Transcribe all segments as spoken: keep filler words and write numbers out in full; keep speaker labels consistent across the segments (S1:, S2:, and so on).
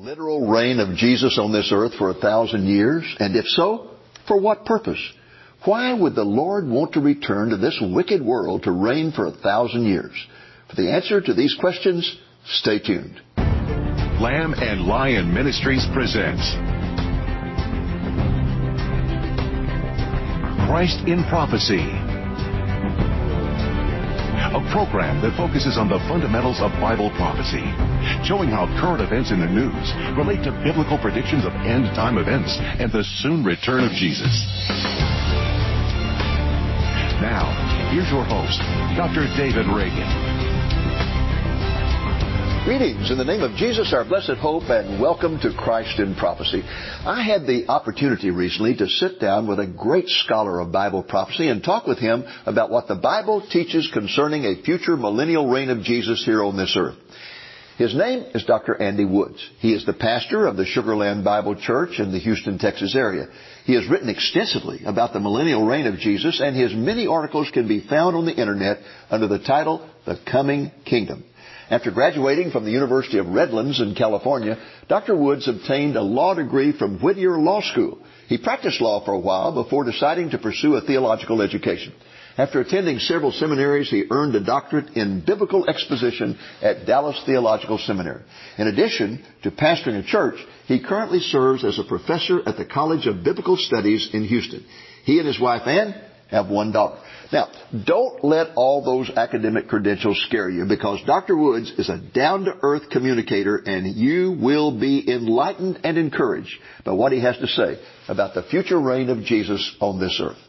S1: literal reign of Jesus on this earth for a thousand years? And if so, for what purpose? Why would the Lord want to return to this wicked world to reign for a thousand years? For the answer to these questions, stay tuned.
S2: Lamb and Lion Ministries presents Christ in Prophecy, a program that focuses on the fundamentals of Bible prophecy, showing how current events in the news relate to biblical predictions of end-time events and the soon return of Jesus. Now, here's your host, Doctor David Reagan.
S1: Greetings in the name of Jesus, our blessed hope, and welcome to Christ in Prophecy. I had the opportunity recently to sit down with a great scholar of Bible prophecy and talk with him about what the Bible teaches concerning a future millennial reign of Jesus here on this earth. His name is Doctor Andy Woods. He is the pastor of the Sugar Land Bible Church in the Houston, Texas area. He has written extensively about the millennial reign of Jesus, and his many articles can be found on the Internet under the title, The Coming Kingdom. After graduating from the University of Redlands in California, Doctor Woods obtained a law degree from Whittier Law School. He practiced law for a while before deciding to pursue a theological education. After attending several seminaries, he earned a doctorate in biblical exposition at Dallas Theological Seminary. In addition to pastoring a church, he currently serves as a professor at the College of Biblical Studies in Houston. He and his wife, Ann, have one daughter. Now, don't let all those academic credentials scare you, because Doctor Woods is a down-to-earth communicator, and you will be enlightened and encouraged by what he has to say about the future reign of Jesus on this earth.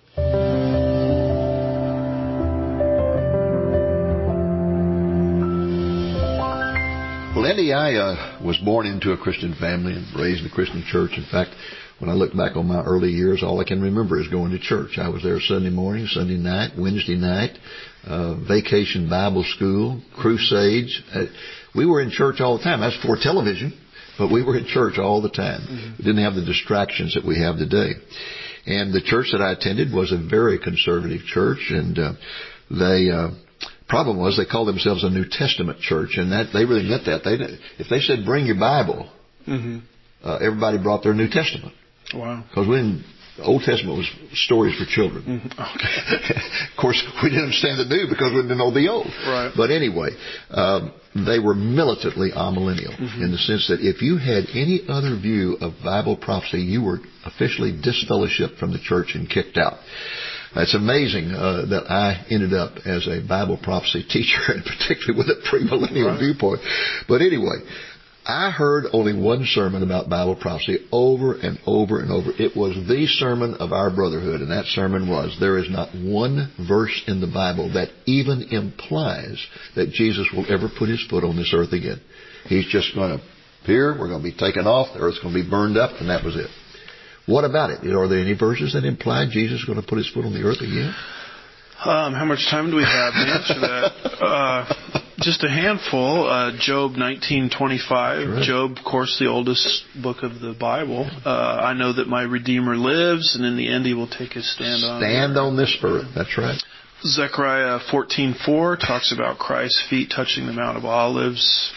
S1: Well, Andy, I uh, was born into a Christian family and raised in a Christian church. In fact, when I look back on my early years, all I can remember is going to church. I was there Sunday morning, Sunday night, Wednesday night, uh, vacation Bible school, crusades. Uh, we were in church all the time. That's before television, but we were in church all the time. Mm-hmm. We didn't have the distractions that we have today. And the church that I attended was a very conservative church, and uh, they... Uh, problem was they called themselves a New Testament church, and that they really meant that. They, if they said, bring your Bible, mm-hmm. uh, everybody brought their New Testament.
S3: Wow.
S1: Because when the Old Testament was stories for children.
S3: Mm-hmm. Okay.
S1: Of course, we didn't understand the New because we didn't know the Old.
S3: Right.
S1: But anyway, um, they were militantly amillennial, mm-hmm. in the sense that if you had any other view of Bible prophecy, you were officially disfellowshipped from the church and kicked out. It's amazing uh, that I ended up as a Bible prophecy teacher, and particularly with a premillennial right. viewpoint. But anyway, I heard only one sermon about Bible prophecy over and over and over. It was the sermon of our brotherhood, and that sermon was, there is not one verse in the Bible that even implies that Jesus will ever put his foot on this earth again. He's just going to appear, we're going to be taken off, the earth's going to be burned up, and that was it. What about it? Are there any verses that imply Jesus is going to put his foot on the earth again?
S3: Um, how much time do we have to answer that? Uh, just a handful. Uh, Job nineteen twenty-five. Right. Job, of course, the oldest book of the Bible. Uh, I know that my Redeemer lives, and in the end he will take his stand on
S1: Stand on this earth. That's right.
S3: Zechariah fourteen four talks about Christ's feet touching the Mount of Olives.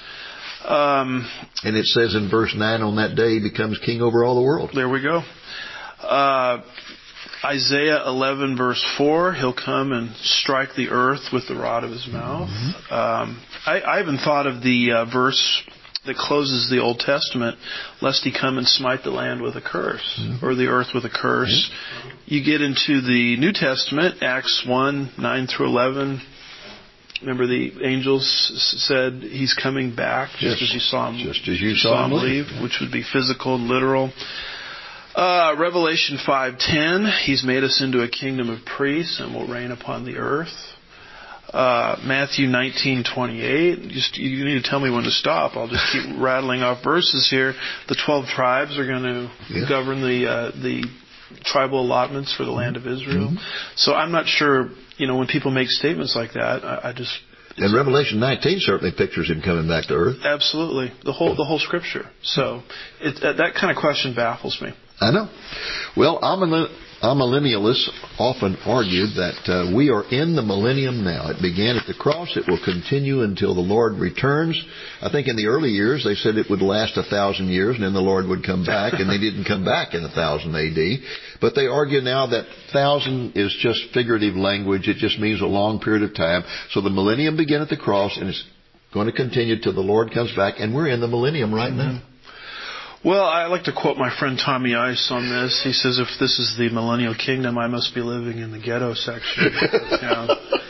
S3: Um,
S1: and it says in verse nine, on that day he becomes king over all the world.
S3: There we go. Uh, Isaiah eleven verse four, he'll come and strike the earth with the rod of his mouth. Mm-hmm. Um, I, I even thought of the uh, verse that closes the Old Testament, lest he come and smite the land with a curse, mm-hmm. or the earth with a curse. Mm-hmm. You get into the New Testament, Acts one, nine through eleven. Remember the angels said he's coming back, just
S1: yes.
S3: as you saw him,
S1: just as you saw him leave,
S3: leave, which would be physical and literal. Uh, Revelation five ten, he's made us into a kingdom of priests and will reign upon the earth. Uh, Matthew nineteen twenty-eight, just you need to tell me when to stop. I'll just keep rattling off verses here. The twelve tribes are going to yeah. govern the uh, the tribal allotments for the land of Israel. Mm-hmm. So I'm not sure, you know, when people make statements like that, I, I just...
S1: And Revelation nineteen certainly pictures him coming back to earth.
S3: Absolutely. The whole the whole Scripture. So it, that kind of question baffles me.
S1: I know. Well, amillennialists often argue that uh, we are in the millennium now. It began at the cross. It will continue until the Lord returns. I think in the early years they said it would last a thousand years and then the Lord would come back, and they didn't come back in a thousand A D. But they argue now that thousand is just figurative language. It just means a long period of time. So the millennium began at the cross, and it's going to continue till the Lord comes back, and we're in the millennium right now.
S3: Well, I like to quote my friend Tommy Ice on this. He says, if this is the millennial kingdom, I must be living in the ghetto section of the town.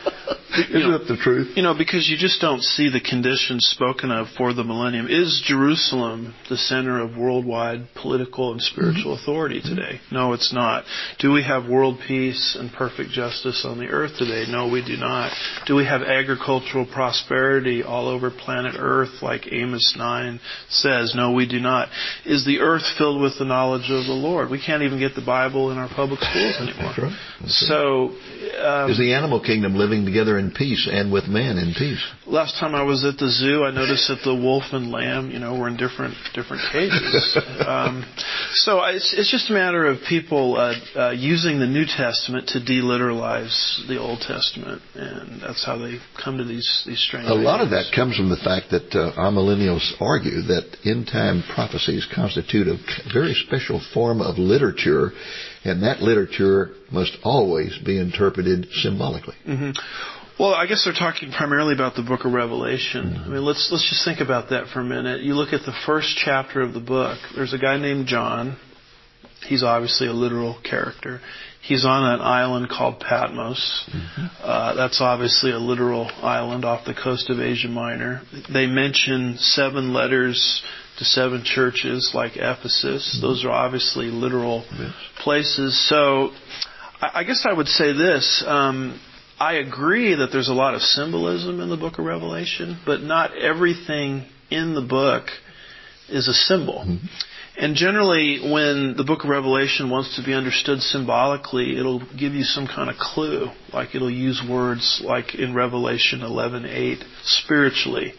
S1: Isn't that the truth?
S3: You know, because you just don't see the conditions spoken of for the millennium. Is Jerusalem the center of worldwide political and spiritual mm-hmm. authority today? No, it's not. Do we have world peace and perfect justice on the earth today? No, we do not. Do we have agricultural prosperity all over planet Earth like Amos nine says? No, we do not. Is the earth filled with the knowledge of the Lord? We can't even get the Bible in our public schools anymore.
S1: That's right. That's
S3: so, um,
S1: is the animal kingdom living together in peace and with man in peace?
S3: Last time I was at the zoo, I noticed that the wolf and lamb, you know, were in different different cages. um, so it's, it's just a matter of people uh, uh, using the New Testament to deliteralize the Old Testament, and that's how they come to these these strange
S1: A
S3: ideas.
S1: lot of that comes from the fact that uh, our millennials argue that end-time prophecies constitute a very special form of literature, and that literature must always be interpreted symbolically.
S3: Mm-hmm. Well, I guess they're talking primarily about the book of Revelation. Mm-hmm. I mean, let's let's just think about that for a minute. You look at the first chapter of the book. There's a guy named John. He's obviously a literal character. He's on an island called Patmos. Mm-hmm. Uh, that's obviously a literal island off the coast of Asia Minor. They mention seven letters to seven churches like Ephesus. Mm-hmm. Those are obviously literal yes. places. So I, I guess I would say this. Um, I agree that there's a lot of symbolism in the book of Revelation, but not everything in the book is a symbol. Mm-hmm. And generally, when the book of Revelation wants to be understood symbolically, it'll give you some kind of clue. Like it'll use words like in Revelation eleven eight, spiritually.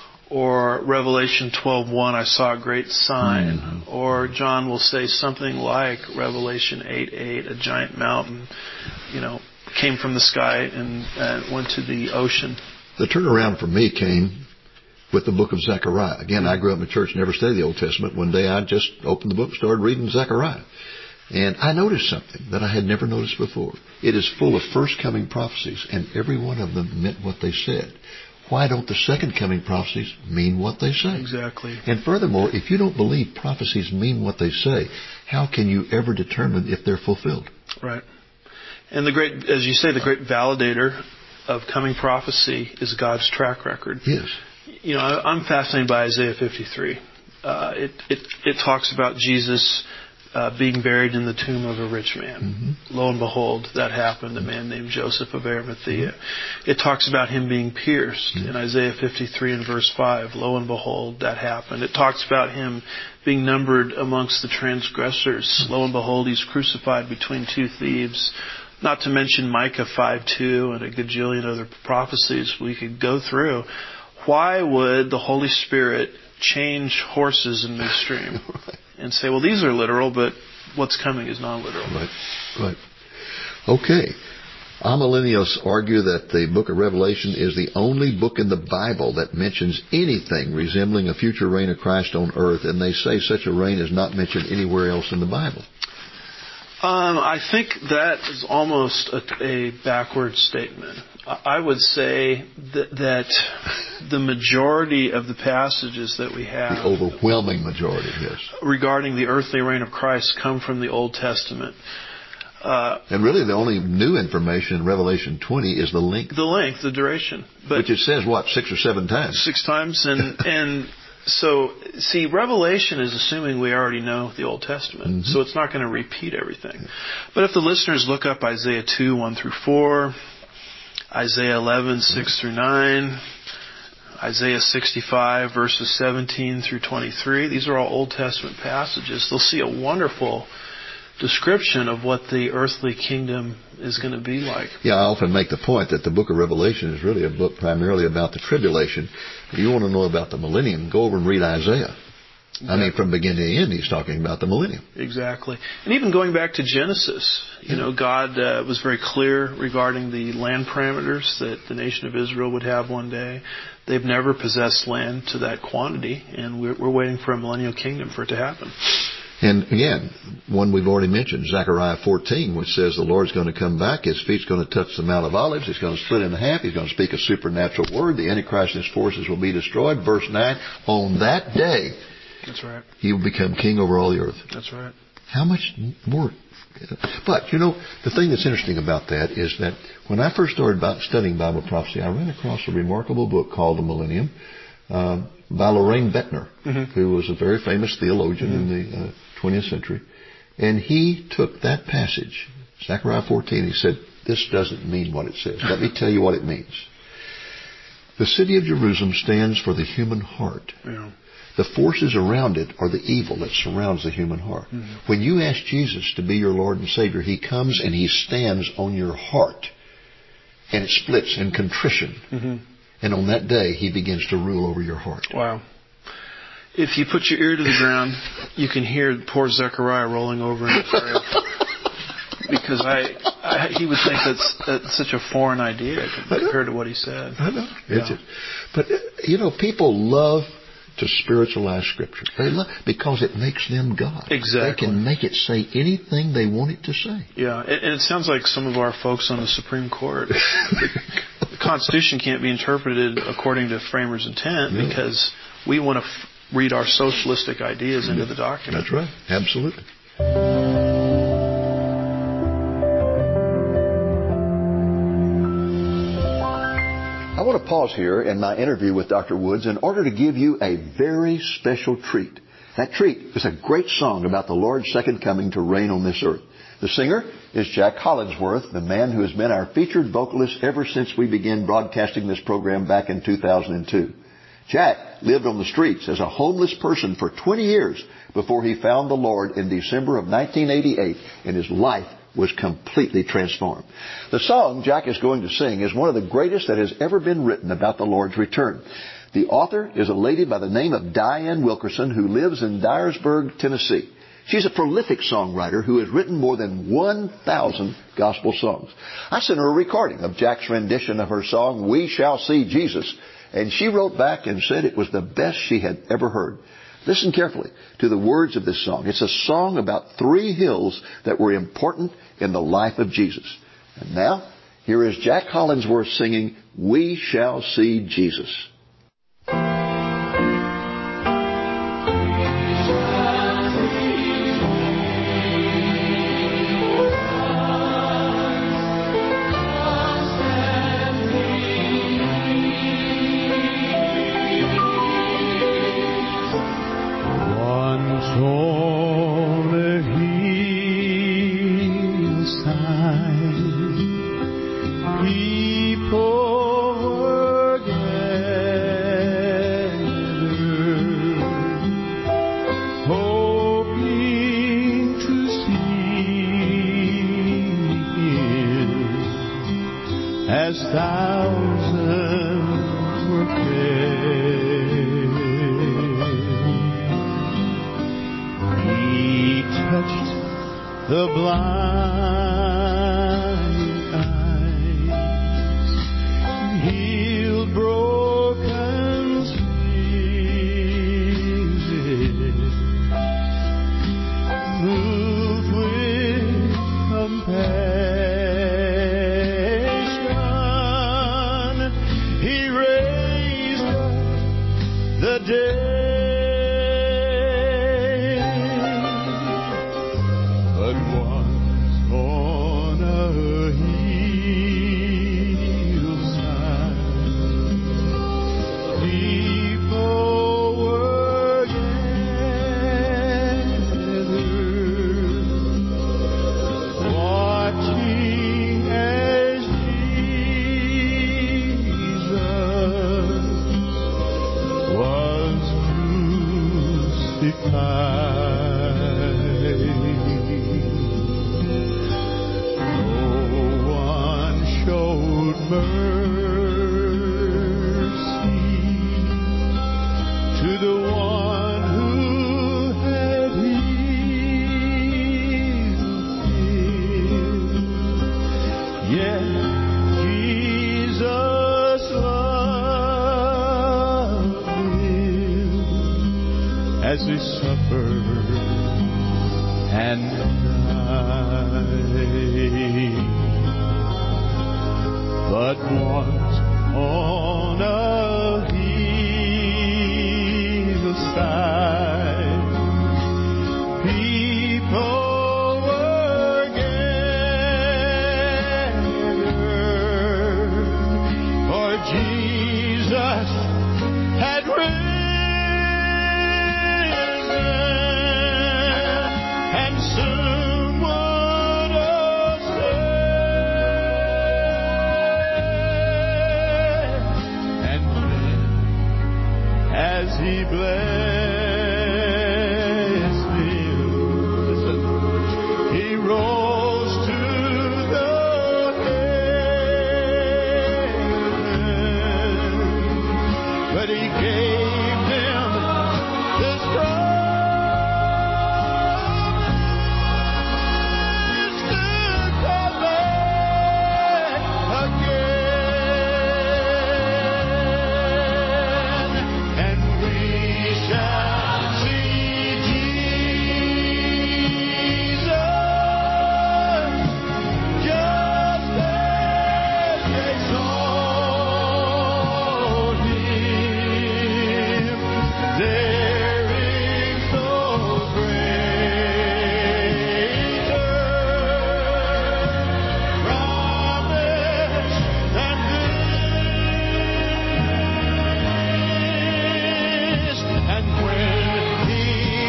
S3: Or Revelation twelve one, I saw a great sign. Mm-hmm. Or John will say something like Revelation eight eight, a giant mountain, you know, came from the sky and uh, went to the ocean.
S1: The turnaround for me came with the book of Zechariah. Again, I grew up in the church, never studied the Old Testament. One day I just opened the book and started reading Zechariah. And I noticed something that I had never noticed before. It is full of first coming prophecies, and every one of them meant what they said. Why don't the second coming prophecies mean what they say?
S3: Exactly.
S1: And furthermore, if you don't believe prophecies mean what they say, how can you ever determine if they're fulfilled?
S3: Right. And the great, as you say, the great validator of coming prophecy is God's track record.
S1: Yes.
S3: You know, I'm fascinated by Isaiah fifty-three. Uh, it, it it talks about Jesus uh, being buried in the tomb of a rich man. Mm-hmm. Lo and behold, that happened. A man named Joseph of Arimathea. Mm-hmm. It talks about him being pierced mm-hmm. in Isaiah fifty-three and verse five. Lo and behold, that happened. It talks about him being numbered amongst the transgressors. Mm-hmm. Lo and behold, he's crucified between two thieves. Not to mention Micah five two and a gajillion other prophecies we could go through. Why would the Holy Spirit change horses in midstream right. and say, well, these are literal, but what's coming is non-literal?
S1: Right, right. Okay. Amillennials argue that the book of Revelation is the only book in the Bible that mentions anything resembling a future reign of Christ on earth, and they say such a reign is not mentioned anywhere else in the Bible.
S3: Um, I think that is almost a, a backward statement. I would say that, that the majority of the passages that we have,
S1: the overwhelming majority, yes,
S3: regarding the earthly reign of Christ come from the Old Testament. Uh,
S1: and really the only new information in Revelation twenty is the length.
S3: The length, the duration. But
S1: which it says, what, six or seven times?
S3: Six times. And, and so, see, Revelation is assuming we already know the Old Testament. Mm-hmm. So it's not going to repeat everything. But if the listeners look up Isaiah two, one through four, Isaiah eleven, six through nine, Isaiah sixty-five, verses seventeen through twenty-three. These are all Old Testament passages. They'll see a wonderful description of what the earthly kingdom is going to be like.
S1: Yeah, I often make the point that the book of Revelation is really a book primarily about the tribulation. If you want to know about the millennium, go over and read Isaiah. I mean, from beginning to end, he's talking about the millennium.
S3: Exactly. And even going back to Genesis, you know, God uh, was very clear regarding the land parameters that the nation of Israel would have one day. They've never possessed land to that quantity, and we're, we're waiting for a millennial kingdom for it to happen.
S1: And again, one we've already mentioned, Zechariah fourteen, which says the Lord's going to come back. His feet's going to touch the Mount of Olives. He's going to split in half. He's going to speak a supernatural word. The Antichrist and his forces will be destroyed. Verse nine, on that day,
S3: that's right,
S1: he will become king over all the earth.
S3: That's right.
S1: How much more? But, you know, the thing that's interesting about that is that when I first started studying Bible prophecy, I ran across a remarkable book called The Millennium uh, by Lorraine Bettner, mm-hmm. who was a very famous theologian mm-hmm. in the uh, twentieth century. And he took that passage, Zechariah fourteen, he said, this doesn't mean what it says. Let me tell you what it means. The city of Jerusalem stands for the human heart. Yeah. The forces around it are the evil that surrounds the human heart. Mm-hmm. When you ask Jesus to be your Lord and Savior, He comes and He stands on your heart. And it splits in contrition. Mm-hmm. And on that day, He begins to rule over your heart.
S3: Wow. If you put your ear to the ground, you can hear poor Zechariah rolling over in his grave. Because I, I, he would think that's, that's such a foreign idea compared to what he said.
S1: I know. Yeah. It's, but, you know, people love to spiritualize Scripture. They love because it makes them God.
S3: Exactly.
S1: They can make it say anything they want it to say.
S3: Yeah, and it sounds like some of our folks on the Supreme Court. the, the Constitution can't be interpreted according to framers' intent yeah. because we want to f- read our socialistic ideas into the document.
S1: That's right. Absolutely. I want to pause here in my interview with Doctor Woods in order to give you a very special treat. That treat is a great song about the Lord's second coming to reign on this earth. The singer is Jack Hollingsworth, the man who has been our featured vocalist ever since we began broadcasting this program back in two thousand two. Jack lived on the streets as a homeless person for twenty years before he found the Lord in December of nineteen eighty-eight, and his life was completely transformed. The song Jack is going to sing is one of the greatest that has ever been written about the Lord's return. The author is a lady by the name of Diane Wilkerson who lives in Dyersburg, Tennessee. She's a prolific songwriter who has written more than one thousand gospel songs. I sent her a recording of Jack's rendition of her song, We Shall See Jesus, and she wrote back and said it was the best she had ever heard. Listen carefully to the words of this song. It's a song about three hills that were important in the life of Jesus. And now, here is Jack Hollingsworth singing, We Shall See Jesus.
S4: As thousands were paid, He touched the blind eyes, healed broken spirits, moved with compassion. The day, but once on a hillside, people were gathered, watching as Jesus was crucified. No one showed mercy to the one who as He suffered and died. But once on a hillside, people were gathered, for Jesus had risen, and soon would ascend. And then, as He blessed him, listen, He rose to the heavens, but He gave them this promise to come back again, and we shall see Jesus just as they saw Him. There is no greater promise than this. And when He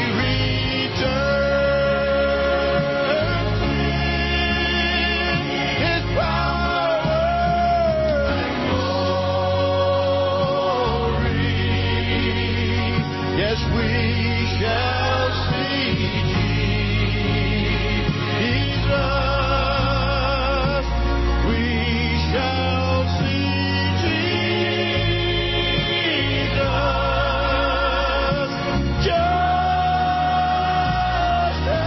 S4: returns in His power and glory, yes, we shall see Jesus. We shall see Jesus just as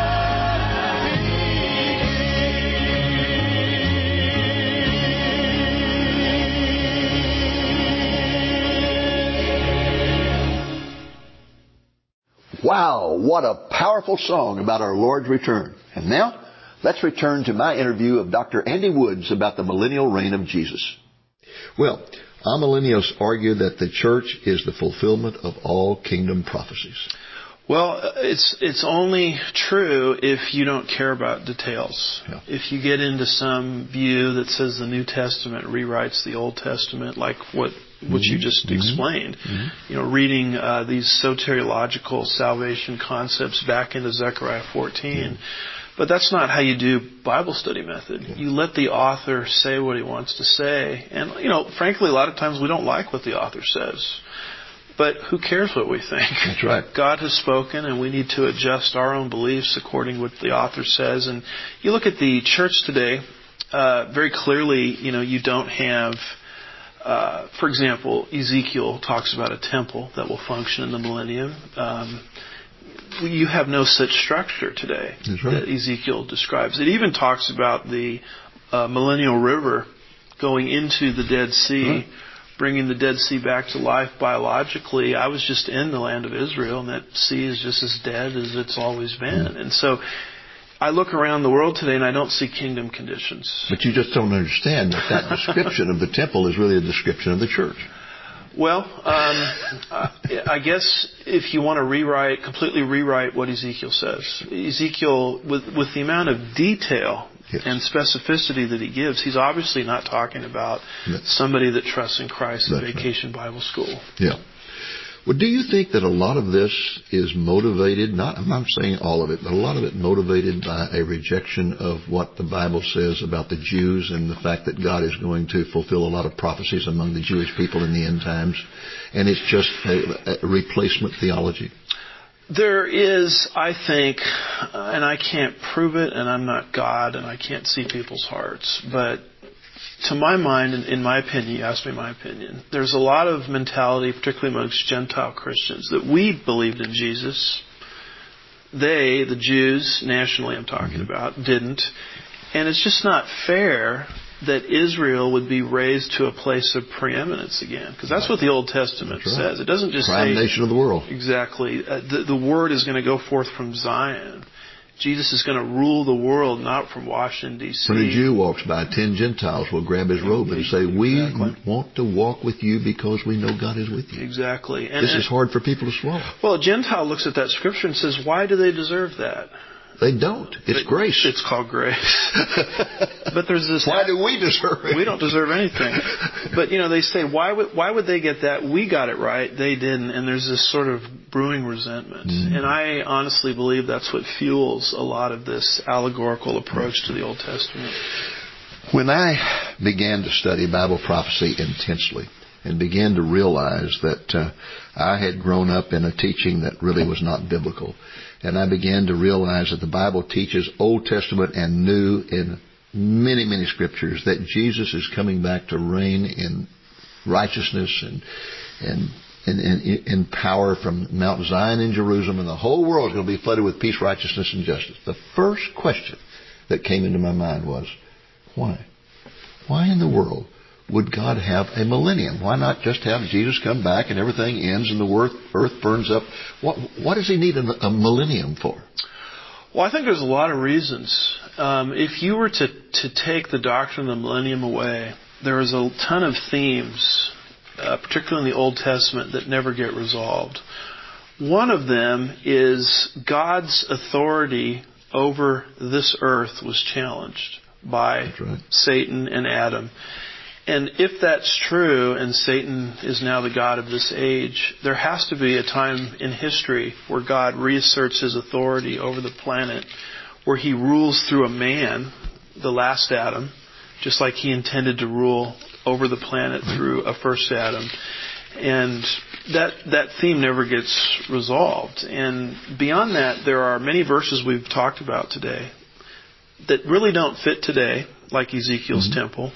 S1: Wow, what a powerful song about our Lord's return. And now, let's return to my interview of Doctor Andy Woods about the millennial reign of Jesus. Well, amillennials argue that the church is the fulfillment of all kingdom prophecies.
S3: Well, it's it's only true if you don't care about details.
S1: Yeah.
S3: If you get into some view that says the New Testament rewrites the Old Testament, like what what you just
S1: Mhm.
S3: explained,
S1: Mhm.
S3: you know, reading uh, these soteriological salvation concepts back into Zechariah fourteen. But that's not how you do Bible study method.
S1: Yeah.
S3: You let the author say what he wants to say. And, you know, frankly, a lot of times we don't like what the author says. But who cares what we think?
S1: That's right.
S3: God has spoken, and we need to adjust our own beliefs according to what the author says. And you look at the church today, uh, very clearly, you know, you don't have, uh, for example, Ezekiel talks about a temple that will function in the millennium. Um, you have no such structure today.
S1: That's right.
S3: That Ezekiel describes. It even talks about the uh, millennial river going into the Dead Sea,
S1: Right.
S3: bringing the Dead Sea back to life biologically. I was just in the land of Israel, and that sea is just as dead as it's always been.
S1: Mm.
S3: And so I look around the world today, and I don't see kingdom conditions.
S1: But you just don't understand that that description of the temple is really a description of the church.
S3: Well, um, I guess if you want to rewrite, completely rewrite what Ezekiel says, Ezekiel, with with the amount of detail
S1: Yes.
S3: and specificity that he gives, he's obviously not talking about
S1: Yes.
S3: somebody that trusts in Christ at
S1: That's
S3: Vacation Bible School.
S1: Yeah. Well, do you think that a lot of this is motivated, not, I'm not saying all of it, but a lot of it motivated by a rejection of what the Bible says about the Jews and the fact that God is going to fulfill a lot of prophecies among the Jewish people in the end times, and it's just a, a replacement theology?
S3: There is, I think, uh, and I can't prove it, and I'm not God, and I can't see people's hearts, but to my mind, in, in my opinion, you asked me my opinion, there's a lot of mentality, particularly amongst Gentile Christians, that we believed in Jesus. They, the Jews, nationally I'm talking about, didn't. And it's just not fair that Israel would be raised to a place of preeminence again. Because that's what the Old Testament
S1: That's right.
S3: says. It doesn't just
S1: Prime
S3: say...
S1: nation of the world.
S3: Exactly. Uh, the, the Word is going to go forth from Zion. Jesus is going to rule the world, not from Washington, D C
S1: When a Jew walks by, ten Gentiles will grab his robe and say, we
S3: Exactly.
S1: want to walk with you because we know God is with you.
S3: Exactly. And,
S1: This is hard for people to swallow.
S3: Well, a Gentile looks at that scripture and says, why do they deserve that?
S1: They don't. It's
S3: But
S1: grace.
S3: It's called grace. But there's this...
S1: Why do we deserve it?
S3: We don't deserve anything. But, you know, they say, why would why would they get that? We got it right. They didn't. And there's this sort of brewing resentment.
S1: Mm.
S3: And I honestly believe that's what fuels a lot of this allegorical approach to the Old Testament.
S1: When I began to study Bible prophecy intensely and began to realize that uh, I had grown up in a teaching that really was not biblical, and I began to realize that the Bible teaches Old Testament and New in many, many scriptures that Jesus is coming back to reign in righteousness and and in, in, in power from Mount Zion in Jerusalem, and the whole world is going to be flooded with peace, righteousness, and justice. The first question that came into my mind was, why? Why in the world would God have a millennium? Why not just have Jesus come back and everything ends and the earth, earth burns up? What, what does he need a, a millennium for?
S3: Well, I think there's a lot of reasons. Um, if you were to, to take the doctrine of the millennium away, there is a ton of themes, uh, particularly in the Old Testament, that never get resolved. One of them is God's authority over this earth was challenged by
S1: That's right.
S3: Satan and Adam. And if that's true, and Satan is now the god of this age, there has to be a time in history where God reasserts his authority over the planet, where he rules through a man, the last Adam, just like he intended to rule over the planet through a first Adam. And that that theme never gets resolved. And beyond that, there are many verses we've talked about today that really don't fit today, like Ezekiel's mm-hmm. temple.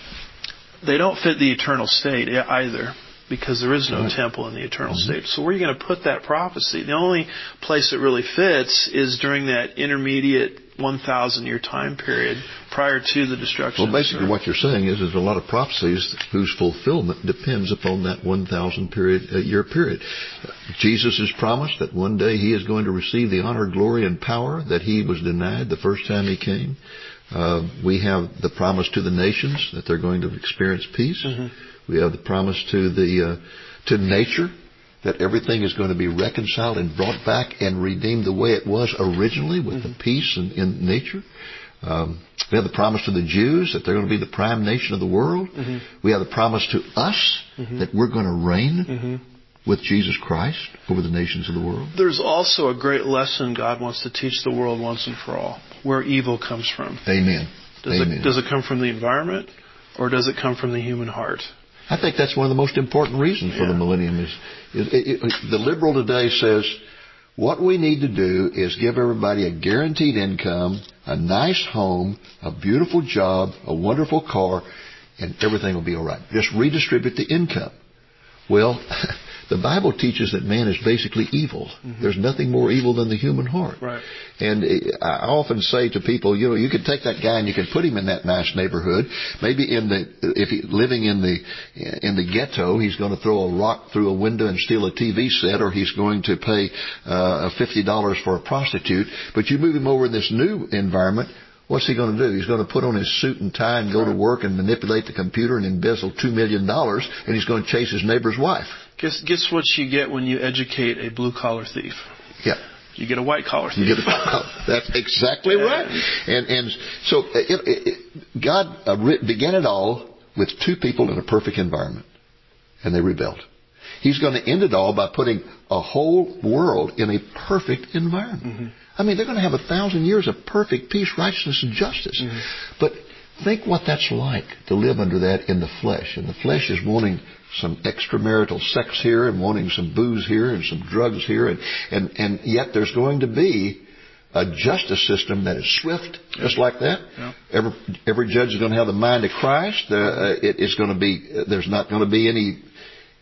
S3: They don't fit the eternal state either, because there is no right. temple in the eternal mm-hmm. state. So where are you going to put that prophecy? The only place it really fits is during that intermediate one thousand year time period prior to the destruction.
S1: Well, basically what you're saying is there's a lot of prophecies whose fulfillment depends upon that one thousand period, uh, year period. Jesus has promised that one day he is going to receive the honor, glory, and power that he was denied the first time he came. Uh, we have the promise to the nations that they're going to experience peace. Mm-hmm. We have the promise to the uh, to nature that everything is going to be reconciled and brought back and redeemed the way it was originally, with mm-hmm. the peace in, in nature. Um, we have the promise to the Jews that they're going to be the prime nation of the world. Mm-hmm. We have the promise to us mm-hmm. that we're going to reign mm-hmm. with Jesus Christ over the nations of the world.
S3: There's also a great lesson God wants to teach the world once and for all, where evil comes from.
S1: Amen.
S3: Does,
S1: Amen.
S3: It, does it come from the environment, or does it come from the human heart?
S1: I think that's one of the most important reasons for yeah. the millennium. Is, is it, it, the liberal today says what we need to do is give everybody a guaranteed income, a nice home, a beautiful job, a wonderful car, and everything will be all right. Just redistribute the income. Well, the Bible teaches that man is basically evil. Mm-hmm. There's nothing more evil than the human heart.
S3: Right.
S1: And I often say to people, you know, you can take that guy and you can put him in that nice neighborhood. Maybe in the, if he's living in the, in the ghetto, he's going to throw a rock through a window and steal a T V set, or he's going to pay uh, fifty dollars for a prostitute. But you move him over in this new environment. What's he going to do? He's going to put on his suit and tie and go to work and manipulate the computer and embezzle two million dollars, and he's going to chase his neighbor's wife.
S3: Guess, guess what you get when you educate a blue-collar thief?
S1: Yeah.
S3: You get a white-collar thief.
S1: You get a, that's exactly right. And and so it, it, it, God uh, began it all with two people in a perfect environment, and they rebelled. He's going to end it all by putting a whole world in a perfect environment. Mm-hmm. I mean, they're going to have a thousand years of perfect peace, righteousness, and justice. Mm-hmm. But think what that's like to live under that in the flesh. And the flesh is wanting some extramarital sex here and wanting some booze here and some drugs here. And, and, and yet there's going to be a justice system that is swift, just like that. Yeah. Every, every judge is going to have the mind of Christ. Uh, it, it's going to be, there's not going to be any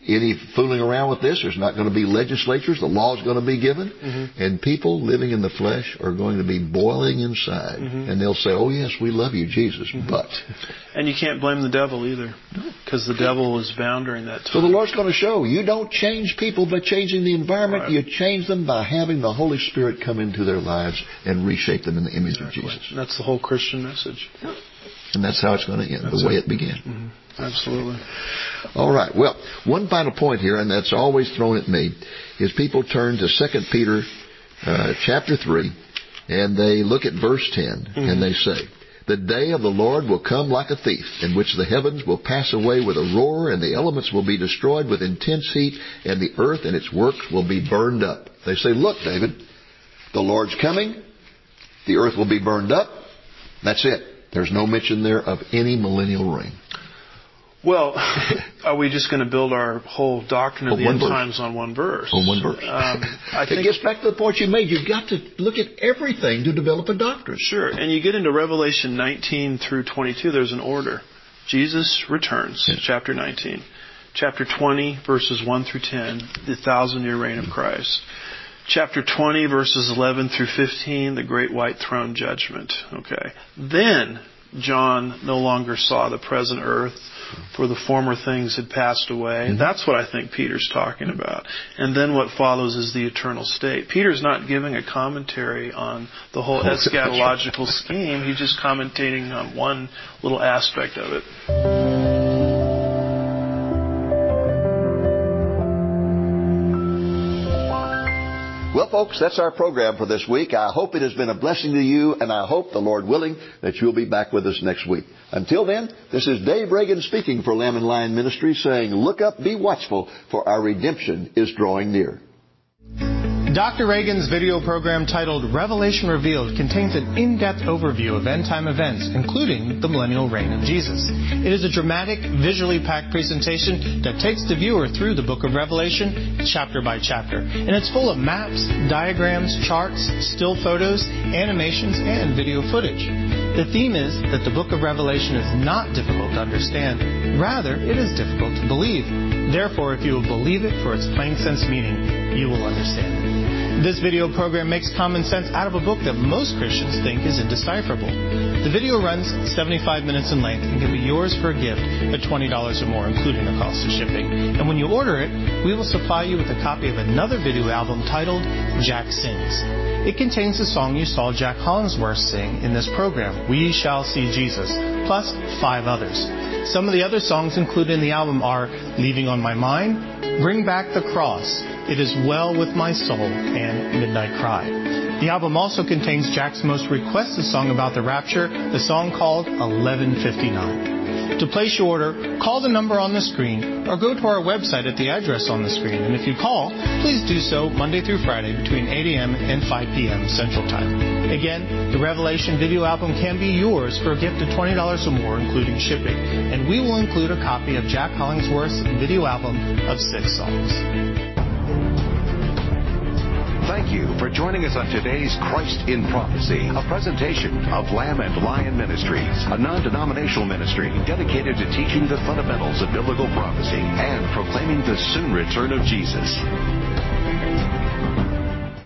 S1: any fooling around with this. There's not going to be legislatures. The law is going to be given. Mm-hmm. And people living in the flesh are going to be boiling inside. Mm-hmm. And they'll say, oh, yes, we love you, Jesus, mm-hmm. but...
S3: And you can't blame the devil either, because the devil was bound during that time.
S1: So the Lord's going to show you don't change people by changing the environment. Right. You change them by having the Holy Spirit come into their lives and reshape them in the image exactly. of Jesus.
S3: And that's the whole Christian message.
S1: And that's how it's going to end, that's the way it, it began.
S3: Mm-hmm. Absolutely.
S1: All right. Well, one final point here, and that's always thrown at me, is people turn to Second Peter uh, chapter three, and they look at verse ten, mm-hmm. and they say, the day of the Lord will come like a thief, in which the heavens will pass away with a roar, and the elements will be destroyed with intense heat, and the earth and its works will be burned up. They say, look, David, the Lord's coming, the earth will be burned up. That's it. There's no mention there of any millennial reign.
S3: Well, are we just going to build our whole doctrine of oh, the end verse. times on one verse?
S1: On one verse. Um, I think it gets back to the point you made. You've got to look at everything to develop a doctrine.
S3: Sure. And you get into Revelation nineteen through twenty-two, there's an order. Jesus returns, yes. chapter nineteen. Chapter twenty, verses one through ten, the thousand-year reign of Christ. Chapter twenty, verses eleven through fifteen, the great white throne judgment. Okay. Then John no longer saw the present earth, for the former things had passed away. Mm-hmm. That's what I think Peter's talking about. And then what follows is the eternal state. Peter's not giving a commentary on the whole eschatological scheme. He's just commentating on one little aspect of it.
S1: Well, folks, that's our program for this week. I hope it has been a blessing to you, and I hope, the Lord willing, that you'll be back with us next week. Until then, this is Dave Reagan speaking for Lamb and Lion Ministries, saying, look up, be watchful, for our redemption is drawing near.
S5: Doctor Reagan's video program titled Revelation Revealed contains an in-depth overview of end-time events, including the millennial reign of Jesus. It is a dramatic, visually packed presentation that takes the viewer through the book of Revelation, chapter by chapter. And it's full of maps, diagrams, charts, still photos, animations, and video footage. The theme is that the book of Revelation is not difficult to understand. Rather, it is difficult to believe. Therefore, if you will believe it for its plain sense meaning, you will understand it. This video program makes common sense out of a book that most Christians think is indecipherable. The video runs seventy-five minutes in length and can be yours for a gift at twenty dollars or more, including the cost of shipping. And when you order it, we will supply you with a copy of another video album titled Jack Sings. It contains the song you saw Jack Hollingsworth sing in this program, We Shall See Jesus, plus five others. Some of the other songs included in the album are Leaving on My Mind, Bring Back the Cross, It Is Well With My Soul, and Midnight Cry. The album also contains Jack's most requested song about the rapture, the song called eleven fifty-nine. To place your order, call the number on the screen or go to our website at the address on the screen. And if you call, please do so Monday through Friday between eight a.m. and five p.m. Central Time. Again, the Revelation video album can be yours for a gift of twenty dollars or more, including shipping. And we will include a copy of Jack Hollingsworth's video album of six songs.
S2: Thank you for joining us on today's Christ in Prophecy, a presentation of Lamb and Lion Ministries, a non-denominational ministry dedicated to teaching the fundamentals of biblical prophecy and proclaiming the soon return of Jesus.